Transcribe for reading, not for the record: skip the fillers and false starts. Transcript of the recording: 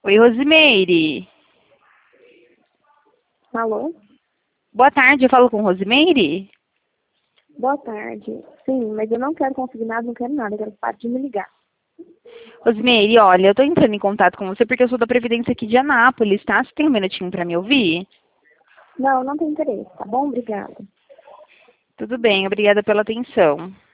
Oi, Rosimeire. Alô? Boa tarde, eu falo com Rosimeire? Boa tarde. Sim, mas eu não quero conseguir nada, não quero nada, eu quero parar de me ligar. Rosimeire, olha, eu tô entrando em contato com você porque eu sou da Previdência aqui de Anápolis, tá? Você tem um minutinho pra me ouvir? Não, não tem interesse, tá bom? Obrigada. Tudo bem, obrigada pela atenção.